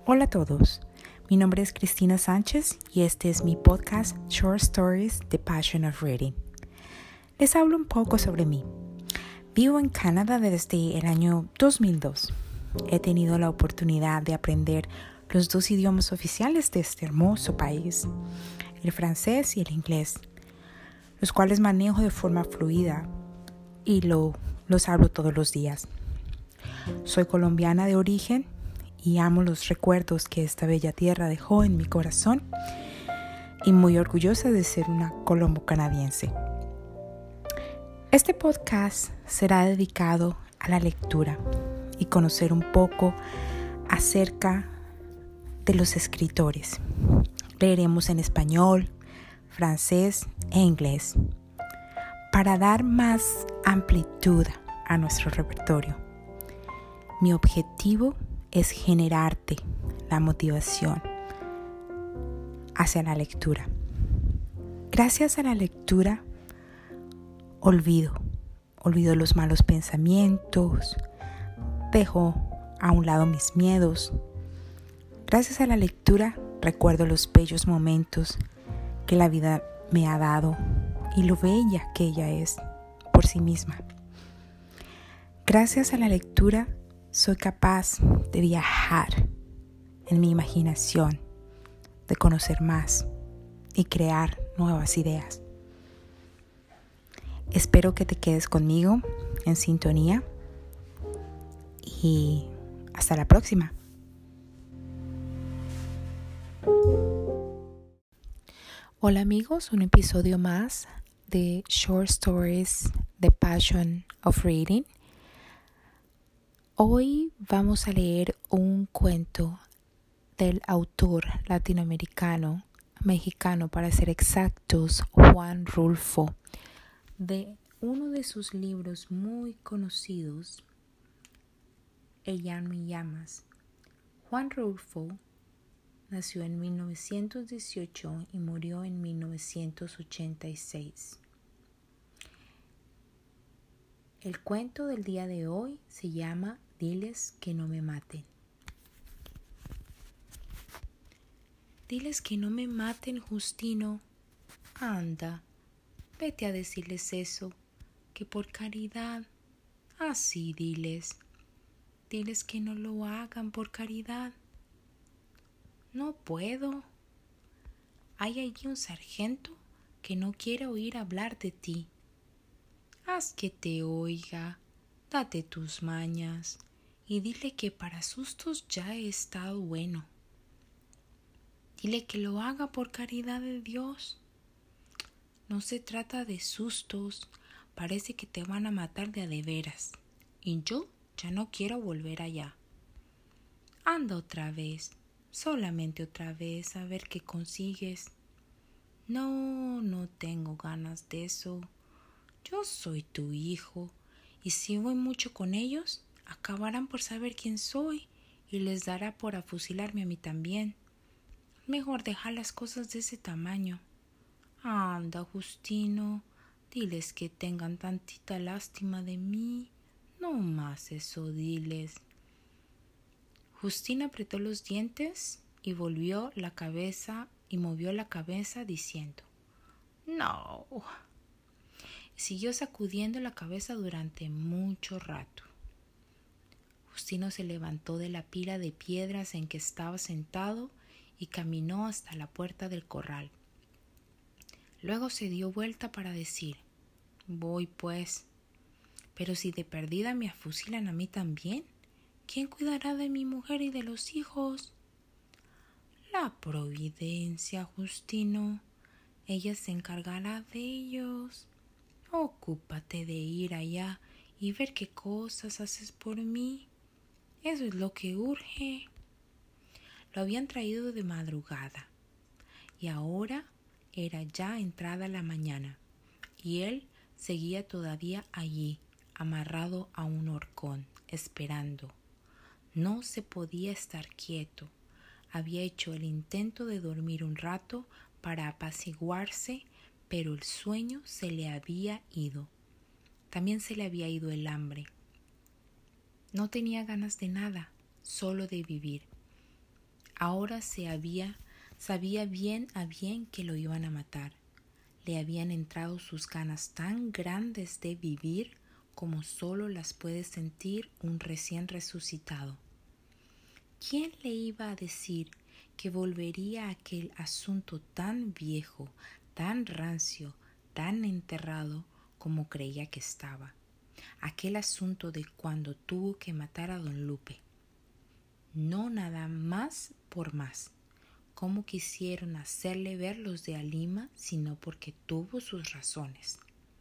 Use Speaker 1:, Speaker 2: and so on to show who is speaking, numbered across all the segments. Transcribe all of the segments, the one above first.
Speaker 1: Hola a todos, mi nombre es Cristina Sánchez y este es mi podcast Short Stories, The Passion of Reading. Les hablo un poco sobre mí. Vivo en Canadá desde el año 2002. He tenido la oportunidad de aprender los dos idiomas oficiales de este hermoso país, el francés y el inglés, los cuales manejo de forma fluida y los hablo todos los días. Soy colombiana de origen y amo los recuerdos que esta bella tierra dejó en mi corazón y muy orgullosa de ser una colombo-canadiense. Este podcast será dedicado a la lectura y conocer un poco acerca de los escritores. Leeremos en español, francés e inglés para dar más amplitud a nuestro repertorio. Mi objetivo es generarte la motivación hacia la lectura. Gracias a la lectura, olvido los malos pensamientos, dejo a un lado mis miedos. Gracias a la lectura, recuerdo los bellos momentos que la vida me ha dado y lo bella que ella es por sí misma. Gracias a la lectura, soy capaz de viajar en mi imaginación, de conocer más y crear nuevas ideas. Espero que te quedes conmigo en sintonía y hasta la próxima. Hola amigos, un episodio más de Short Stories, The Passion of Reading. Hoy vamos a leer un cuento del autor latinoamericano, mexicano para ser exactos, Juan Rulfo, de uno de sus libros muy conocidos, El llano en llamas. Juan Rulfo nació en 1918 y murió en 1986. El cuento del día de hoy se llama Diles que no me maten. Diles que no me maten, Justino. Anda, vete a decirles eso, que por caridad. Así diles. Diles que no lo hagan por caridad. No puedo. Hay allí un sargento que no quiere oír hablar de ti. Haz que te oiga, date tus mañas y dile que para sustos ya he estado bueno. Dile que lo haga por caridad de Dios. No se trata de sustos, parece que te van a matar de a de veras y yo ya no quiero volver allá. Anda otra vez, solamente otra vez a ver qué consigues. No tengo ganas de eso. Yo soy tu hijo, y si voy mucho con ellos, acabarán por saber quién soy y les dará por afusilarme a mí también. Mejor dejar las cosas de ese tamaño. Anda, Justino, diles que tengan tantita lástima de mí. No más eso, diles. Justino apretó los dientes y movió la cabeza diciendo: No. Siguió sacudiendo la cabeza durante mucho rato. Justino se levantó de la pila de piedras en que estaba sentado y caminó hasta la puerta del corral. Luego se dio vuelta para decir: Voy pues. Pero si de perdida me afusilan a mí también, ¿quién cuidará de mi mujer y de los hijos? La providencia, Justino. Ella se encargará de ellos. Ocúpate de ir allá y ver qué cosas haces por mí. Eso es lo que urge. Lo habían traído de madrugada y ahora era ya entrada la mañana y él seguía todavía allí, amarrado a un horcón, esperando. No se podía estar quieto. Había hecho el intento de dormir un rato para apaciguarse, pero el sueño se le había ido. También se le había ido el hambre. No tenía ganas de nada, solo de vivir. Ahora sabía bien a bien que lo iban a matar. Le habían entrado sus ganas tan grandes de vivir como solo las puede sentir un recién resucitado. ¿Quién le iba a decir que volvería a aquel asunto tan viejo, tan rancio, tan enterrado como creía que estaba? Aquel asunto de cuando tuvo que matar a don Lupe. No nada más por más, como quisieron hacerle ver los de Alima, sino porque tuvo sus razones.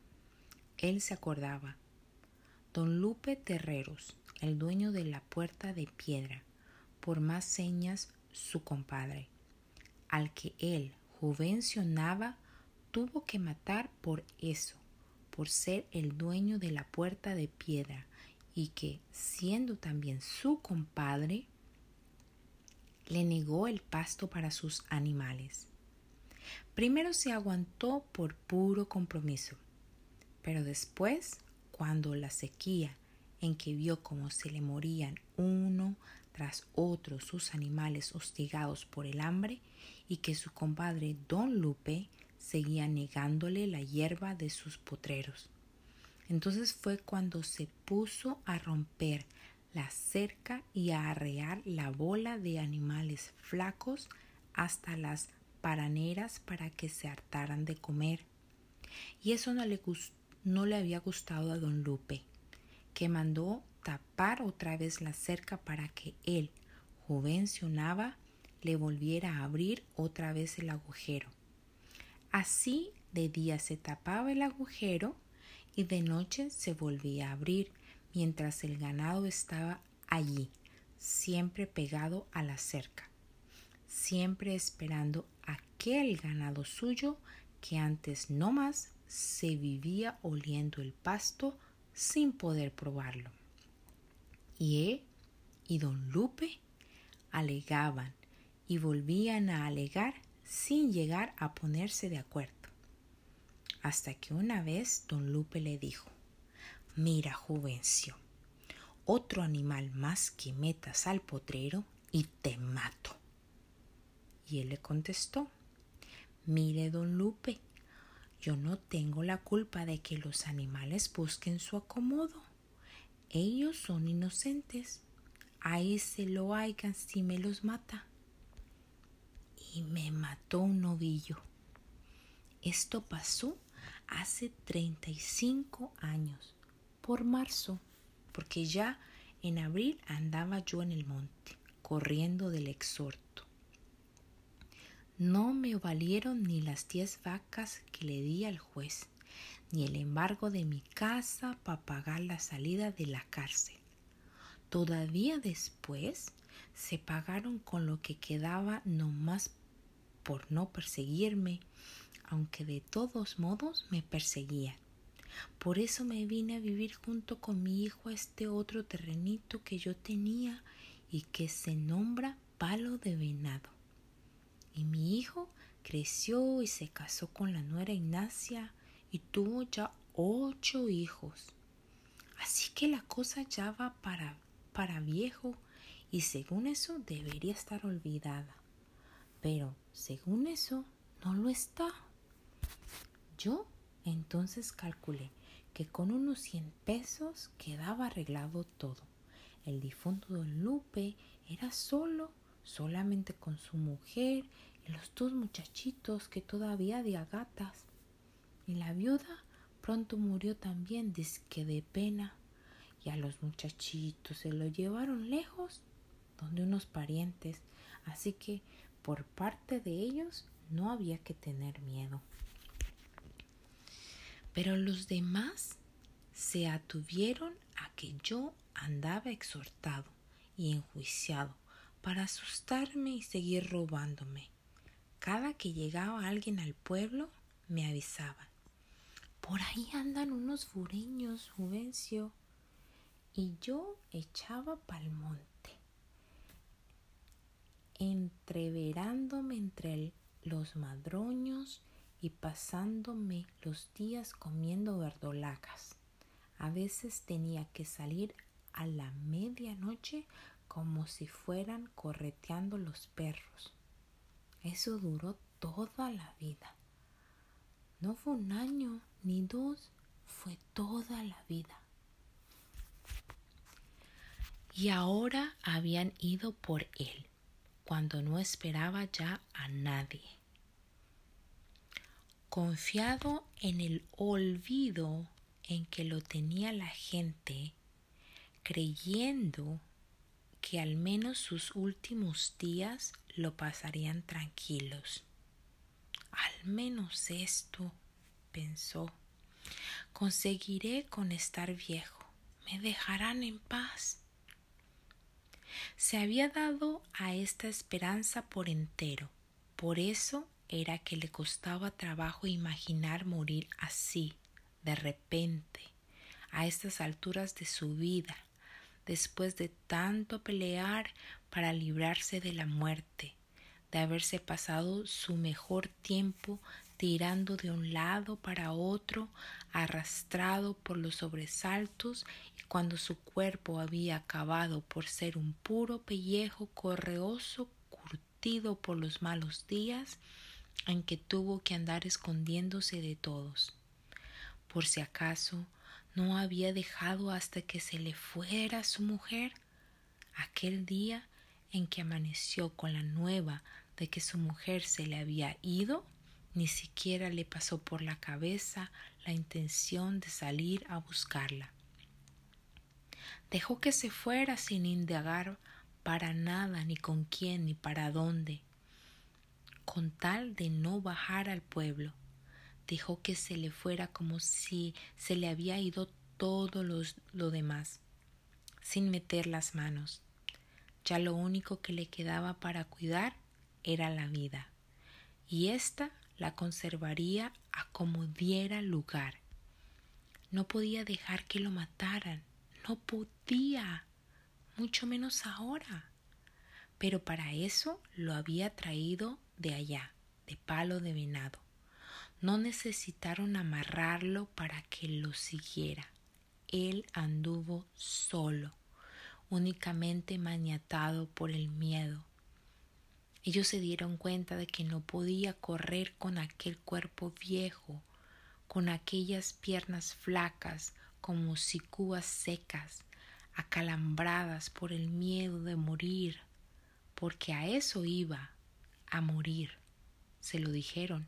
Speaker 1: Él se acordaba. Don Lupe Terreros, el dueño de la Puerta de Piedra, por más señas su compadre, al que él juvencionaba, tuvo que matar por eso, por ser el dueño de la Puerta de Piedra, y que, siendo también su compadre, le negó el pasto para sus animales. Primero se aguantó por puro compromiso, pero después, cuando la sequía, en que vio cómo se le morían uno tras otro sus animales hostigados por el hambre y que su compadre don Lupe seguía negándole la hierba de sus potreros, entonces fue cuando se puso a romper la cerca y a arrear la bola de animales flacos hasta las paraneras para que se hartaran de comer. Y eso no le había gustado a don Lupe, que mandó tapar otra vez la cerca para que él, juvencionaba, le volviera a abrir otra vez el agujero. Así de día se tapaba el agujero y de noche se volvía a abrir, mientras el ganado estaba allí, siempre pegado a la cerca, siempre esperando aquel ganado suyo que antes no más se vivía oliendo el pasto sin poder probarlo. Y él y don Lupe alegaban y volvían a alegar sin llegar a ponerse de acuerdo. Hasta que una vez don Lupe le dijo: «Mira, Juvencio, otro animal más que metas al potrero y te mato». Y él le contestó: «Mire, don Lupe, yo no tengo la culpa de que los animales busquen su acomodo. Ellos son inocentes. Ahí se lo hagan si me los mata». Y me mató un novillo. Esto pasó hace 35 años, por marzo, porque ya en abril andaba yo en el monte, corriendo del exhorto. No me valieron ni las 10 vacas que le di al juez, ni el embargo de mi casa para pagar la salida de la cárcel. Todavía después se pagaron con lo que quedaba nomás por no perseguirme, aunque de todos modos me perseguían. Por eso me vine a vivir junto con mi hijo a este otro terrenito que yo tenía y que se nombra Palo de Venado. Y mi hijo creció y se casó con la nuera Ignacia y tuvo ya 8 hijos. Así que la cosa ya va para viejo y según eso debería estar olvidada. Pero según eso no lo está. Yo entonces calculé que con unos 100 pesos quedaba arreglado todo. El difunto don Lupe era solamente con su mujer y los 2 muchachitos que todavía había gatas. Y la viuda pronto murió también, dizque de pena. Y a los muchachitos se los llevaron lejos, donde unos parientes. Así que por parte de ellos no había que tener miedo. Pero los demás se atuvieron a que yo andaba exhortado y enjuiciado para asustarme y seguir robándome. Cada que llegaba alguien al pueblo me avisaban: «Por ahí andan unos fureños, Juvencio». Y yo echaba pa'l monte, entreverándome entre los madroños y pasándome los días comiendo verdolagas. A veces tenía que salir a la medianoche como si fueran correteando los perros. Eso duró toda la vida. No fue un año ni dos, fue toda la vida. Y ahora habían ido por él, cuando no esperaba ya a nadie. Confiado en el olvido en que lo tenía la gente, creyendo que al menos sus últimos días lo pasarían tranquilos. Al menos esto, pensó, conseguiré con estar viejo, me dejarán en paz. Se había dado a esta esperanza por entero, por eso era que le costaba trabajo imaginar morir así, de repente, a estas alturas de su vida, después de tanto pelear para librarse de la muerte, de haberse pasado su mejor tiempo tirando de un lado para otro, arrastrado por los sobresaltos, y cuando su cuerpo había acabado por ser un puro pellejo correoso curtido por los malos días en que tuvo que andar escondiéndose de todos. Por si acaso no había dejado hasta que se le fuera su mujer. Aquel día en que amaneció con la nueva de que su mujer se le había ido, ni siquiera le pasó por la cabeza la intención de salir a buscarla. Dejó que se fuera sin indagar para nada, ni con quién, ni para dónde, con tal de no bajar al pueblo. Dejó que se le fuera como si se le había ido todo lo demás, sin meter las manos. Ya lo único que le quedaba para cuidar era la vida, y ésta la conservaría a como diera lugar. No podía dejar que lo mataran, no podía, mucho menos ahora. Pero para eso lo había traído de allá, de Palo de Venado. No necesitaron amarrarlo para que lo siguiera. Él anduvo solo, únicamente maniatado por el miedo. Ellos se dieron cuenta de que no podía correr con aquel cuerpo viejo, con aquellas piernas flacas como sicúas secas, acalambradas por el miedo de morir, porque a eso iba, a morir, se lo dijeron.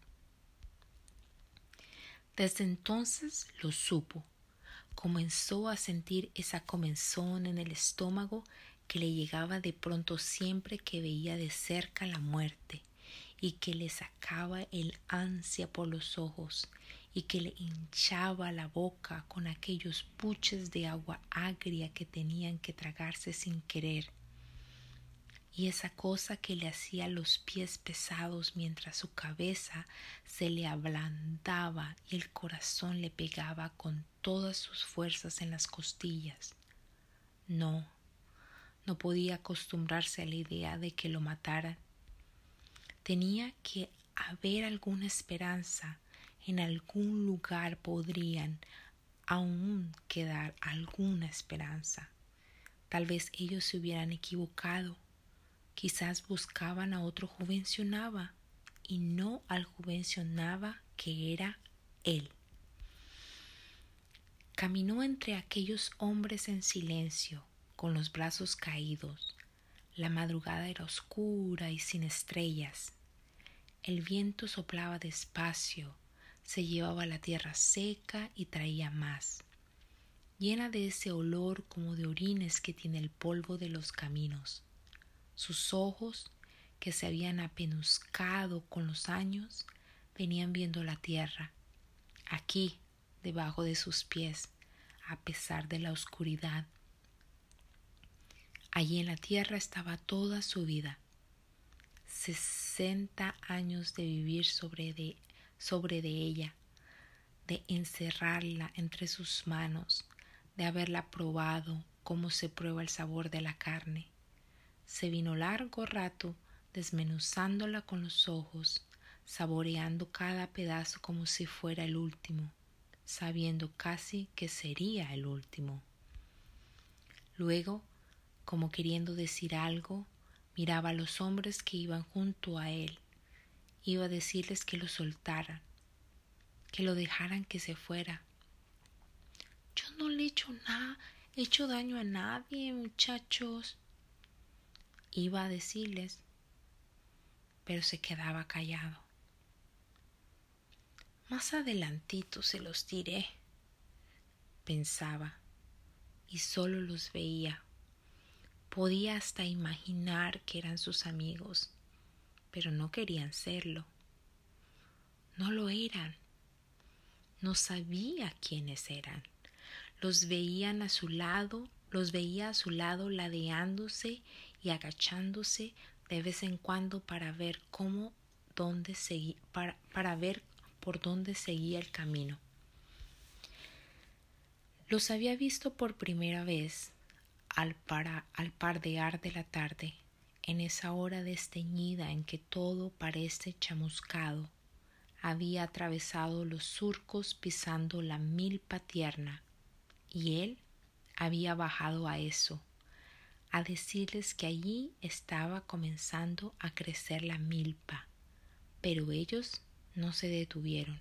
Speaker 1: Desde entonces lo supo. Comenzó a sentir esa comezón en el estómago que le llegaba de pronto siempre que veía de cerca la muerte, y que le sacaba el ansia por los ojos, y que le hinchaba la boca con aquellos buches de agua agria que tenían que tragarse sin querer, y esa cosa que le hacía los pies pesados mientras su cabeza se le ablandaba y el corazón le pegaba con todas sus fuerzas en las costillas. No podía acostumbrarse a la idea de que lo mataran. Tenía que haber alguna esperanza. En algún lugar podrían aún quedar alguna esperanza. Tal vez ellos se hubieran equivocado. Quizás buscaban a otro Juvencionaba y no al Juvencionaba que era él. Caminó entre aquellos hombres en silencio, con los brazos caídos. La madrugada era oscura y sin estrellas. El viento soplaba despacio, se llevaba la tierra seca y traía más, llena de ese olor como de orines que tiene el polvo de los caminos. Sus ojos, que se habían apenuscado con los años, venían viendo la tierra, aquí, debajo de sus pies, a pesar de la oscuridad. Allí en la tierra estaba toda su vida, 60 años de vivir sobre de ella, de encerrarla entre sus manos, de haberla probado como se prueba el sabor de la carne. Se vino largo rato desmenuzándola con los ojos, saboreando cada pedazo como si fuera el último, sabiendo casi que sería el último. Luego como queriendo decir algo, miraba a los hombres que iban junto a él. Iba a decirles que lo soltaran, que lo dejaran que se fuera. Yo no le he hecho daño a nadie, muchachos. Iba a decirles, pero se quedaba callado. Más adelantito se los diré, pensaba, y solo los veía. Podía hasta imaginar que eran sus amigos, pero no querían serlo. No lo eran. No sabía quiénes eran. Los veía a su lado ladeándose y agachándose de vez en cuando para ver para ver por dónde seguía el camino. Los había visto por primera vez al pardear de la tarde, en esa hora desteñida en que todo parece chamuscado. Había atravesado los surcos pisando la milpa tierna, y él había bajado a eso, a decirles que allí estaba comenzando a crecer la milpa, pero ellos no se detuvieron.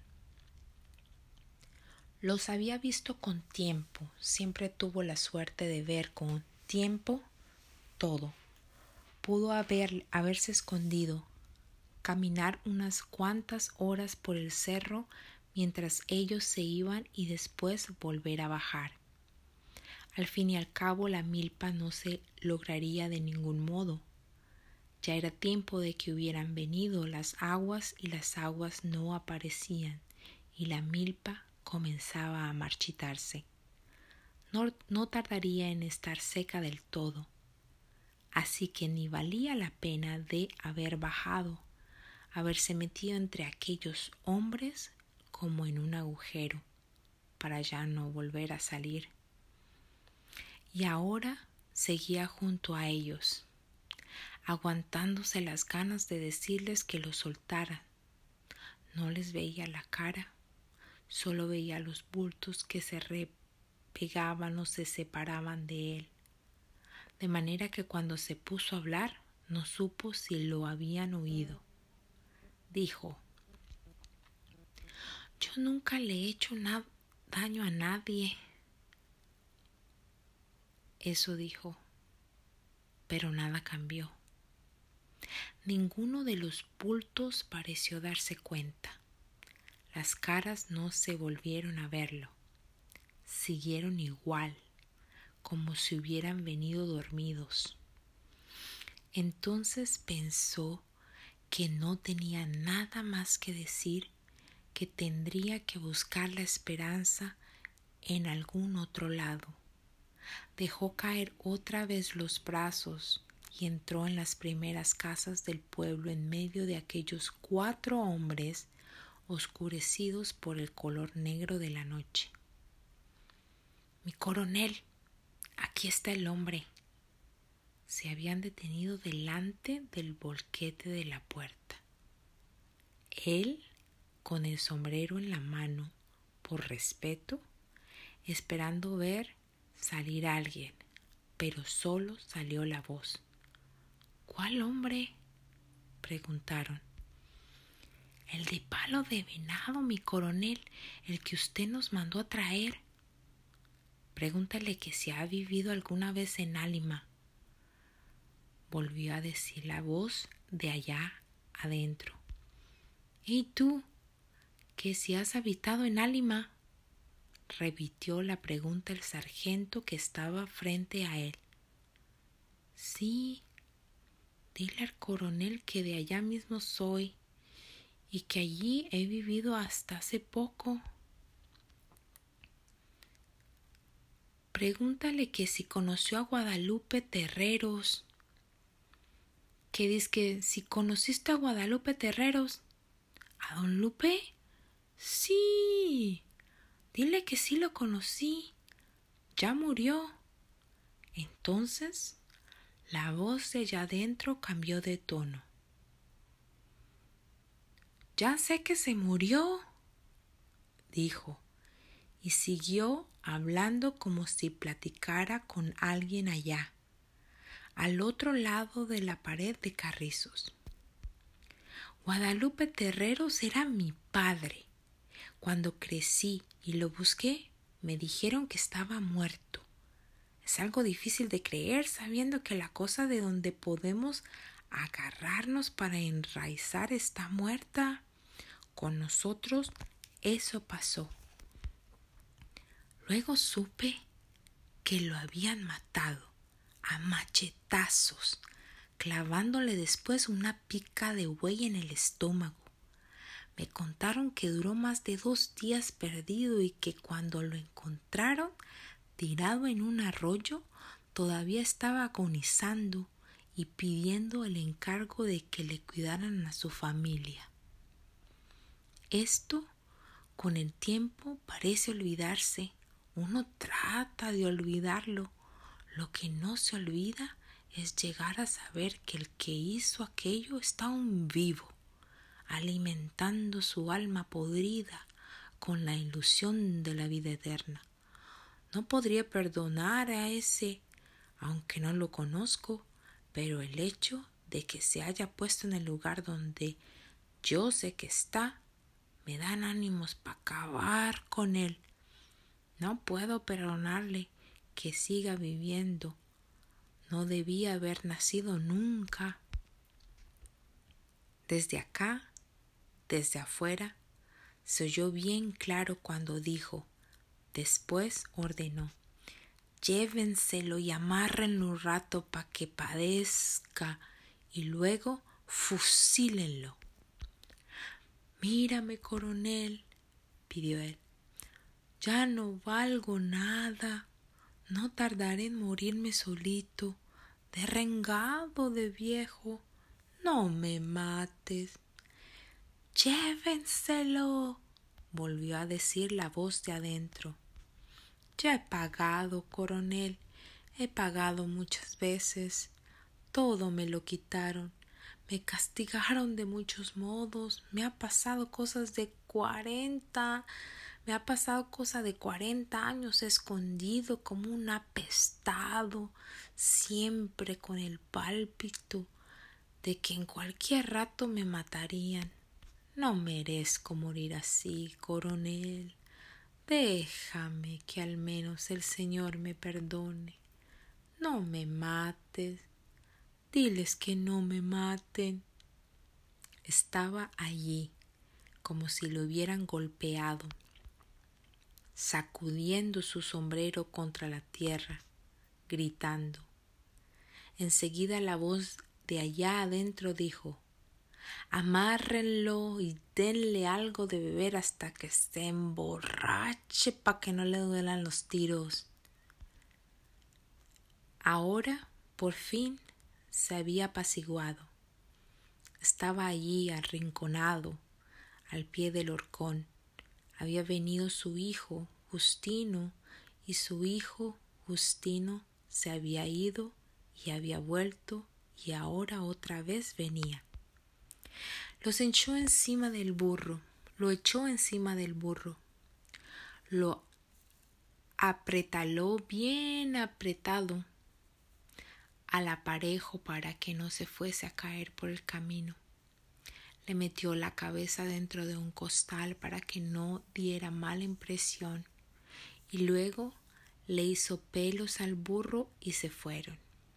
Speaker 1: Los había visto con tiempo, siempre tuvo la suerte de ver con tiempo todo. Pudo haberse escondido, caminar unas cuantas horas por el cerro mientras ellos se iban y después volver a bajar. Al fin y al cabo la milpa no se lograría de ningún modo. Ya era tiempo de que hubieran venido las aguas y las aguas no aparecían y la milpa comenzaba a marchitarse. No tardaría en estar seca del todo, así que ni valía la pena de haber bajado, haberse metido entre aquellos hombres como en un agujero, para ya no volver a salir. Y ahora seguía junto a ellos, aguantándose las ganas de decirles que lo soltaran. No les veía la cara, solo veía los bultos que se repegaban o se separaban de él, de manera que cuando se puso a hablar no supo si lo habían oído. Dijo: yo nunca le he hecho daño a nadie. Eso dijo, pero nada cambió. Ninguno de los bultos pareció darse cuenta. Las caras no se volvieron a verlo. Siguieron igual, como si hubieran venido dormidos. Entonces pensó que no tenía nada más que decir, que tendría que buscar la esperanza en algún otro lado. Dejó caer otra vez los brazos y entró en las primeras casas del pueblo en medio de aquellos 4 hombres oscurecidos por el color negro de la noche. Mi coronel, aquí está el hombre. Se habían detenido delante del volquete de la puerta. Él, con el sombrero en la mano, por respeto, esperando ver salir a alguien, pero solo salió la voz. ¿Cuál hombre?, preguntaron. El de palo de venado, mi coronel, el que usted nos mandó a traer. Pregúntale que si ha vivido alguna vez en Álima, volvió a decir la voz de allá adentro. ¿Y tú, que si has habitado en Álima?, repitió la pregunta el sargento que estaba frente a él. Sí, dile al coronel que de allá mismo soy y que allí he vivido hasta hace poco. Pregúntale que si conoció a Guadalupe Terreros. ¿Qué dices que si conociste a Guadalupe Terreros? ¿A don Lupe? Sí. Dile que sí lo conocí. Ya murió. Entonces, la voz de allá adentro cambió de tono. Ya sé que se murió, dijo, y siguió hablando como si platicara con alguien allá. al otro lado de la pared de carrizos. Guadalupe Terreros era mi padre. Cuando crecí y lo busqué, me dijeron que estaba muerto. Es algo difícil de creer sabiendo que la cosa de donde podemos agarrarnos para enraizar está muerta. Con nosotros eso pasó. Luego supe que lo habían matado a machetazos, clavándole después una pica de buey en el estómago. Me contaron que duró más de 2 días perdido y que cuando lo encontraron tirado en un arroyo todavía estaba agonizando y pidiendo el encargo de que le cuidaran a su familia. Esto con el tiempo parece olvidarse. Uno trata de olvidarlo. Lo que no se olvida es llegar a saber que el que hizo aquello está aún vivo, alimentando su alma podrida con la ilusión de la vida eterna. No podría perdonar a ese, aunque no lo conozco, pero el hecho de que se haya puesto en el lugar donde yo sé que está, me dan ánimos para acabar con él. No puedo perdonarle que siga viviendo. No debía haber nacido nunca. Desde acá, desde afuera, se oyó bien claro cuando dijo. Después ordenó: llévenselo y amárrenlo un rato para que padezca y luego fusílenlo. Mírame, coronel, pidió él. Ya no valgo nada. No tardaré en morirme solito, derrengado de viejo. No me mates. Llévenselo, volvió a decir la voz de adentro. Ya he pagado, coronel, he pagado muchas veces. Todo me lo quitaron. Me castigaron de muchos modos. Me ha pasado cosa de 40 años escondido como un apestado, siempre con el pálpito de que en cualquier rato me matarían. No merezco morir así, coronel. Déjame que al menos el Señor me perdone. No me mates. Diles que no me maten. Estaba allí, como si lo hubieran golpeado, sacudiendo su sombrero contra la tierra, gritando. Enseguida la voz de allá adentro dijo: amárrenlo y denle algo de beber hasta que se emborrache para que no le duelan los tiros. Ahora, por fin, se había apaciguado. Estaba allí arrinconado, al pie del horcón. Había venido su hijo, Justino, y su hijo, Justino, se había ido y había vuelto y ahora otra vez venía. Los echó encima del burro, lo echó encima del burro, lo apretaló bien apretado al aparejo para que no se fuese a caer por el camino. Le metió la cabeza dentro de un costal para que no diera mala impresión y luego le hizo pelos al burro y se fueron,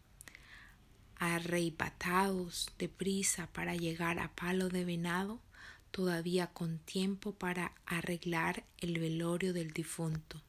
Speaker 1: arrebatados de prisa para llegar a Palo de Venado, todavía con tiempo para arreglar el velorio del difunto.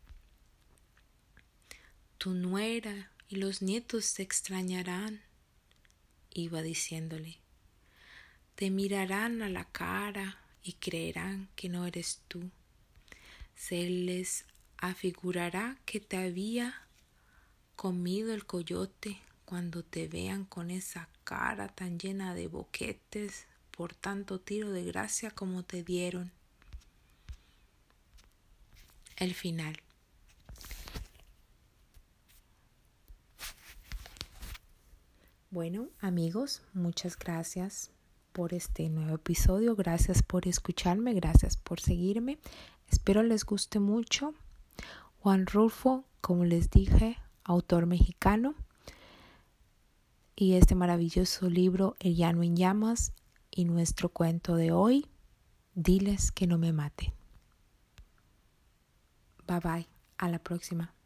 Speaker 1: Tu nuera y los nietos te extrañarán, iba diciéndole. Te mirarán a la cara y creerán que no eres tú. Se les afigurará que te había comido el coyote cuando te vean con esa cara tan llena de boquetes por tanto tiro de gracia como te dieron. El final. Bueno, amigos, muchas gracias por este nuevo episodio. Gracias por escucharme, gracias por seguirme. Espero les guste mucho. Juan Rulfo, como les dije, autor mexicano. y este maravilloso libro El llano en llamas y nuestro cuento de hoy, Diles que no me maten. Bye bye, a la próxima.